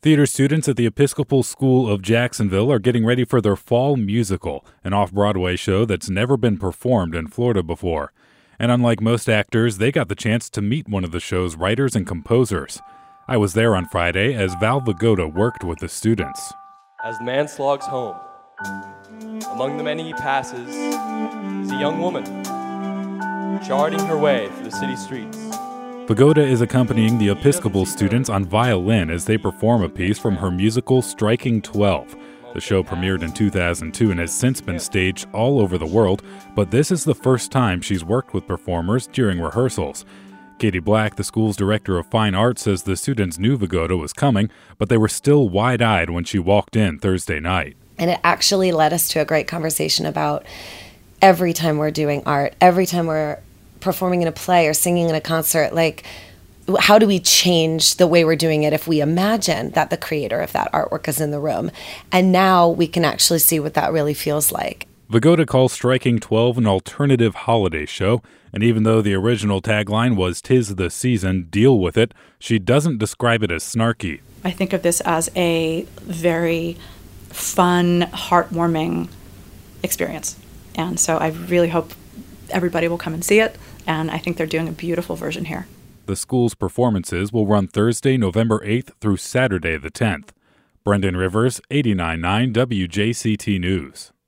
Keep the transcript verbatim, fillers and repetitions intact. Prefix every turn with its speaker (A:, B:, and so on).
A: Theater students at the Episcopal School of Jacksonville are getting ready for their fall musical, an off-Broadway show that's never been performed in Florida before. And unlike most actors, they got the chance to meet one of the show's writers and composers. I was there on Friday as Val Vigoda worked with the students.
B: As the man slogs home, among the many he passes is a young woman, charting her way through the city streets.
A: Vigoda is accompanying the Episcopal students on violin as they perform a piece from her musical Striking twelve. The show premiered in two thousand two and has since been staged all over the world, but this is the first time she's worked with performers during rehearsals. Katie Black, the school's director of fine arts, says the students knew Vigoda was coming, but they were still wide-eyed when she walked in Thursday night.
C: And it actually led us to a great conversation about every time we're doing art, every time we're performing in a play or singing in a concert, like, how do we change the way we're doing it if we imagine that the creator of that artwork is in the room? And now we can actually see what that really feels like.
A: Vigoda calls Striking twelve an alternative holiday show, and even though the original tagline was "'Tis the season, deal with it," she doesn't describe it as snarky.
D: I think of this as a very fun, heartwarming experience. And so I really hope everybody will come and see it, and I think they're doing a beautiful version here.
A: The school's performances will run Thursday, November eighth through Saturday the tenth. Brendan Rivers, eighty-nine point nine W J C T News.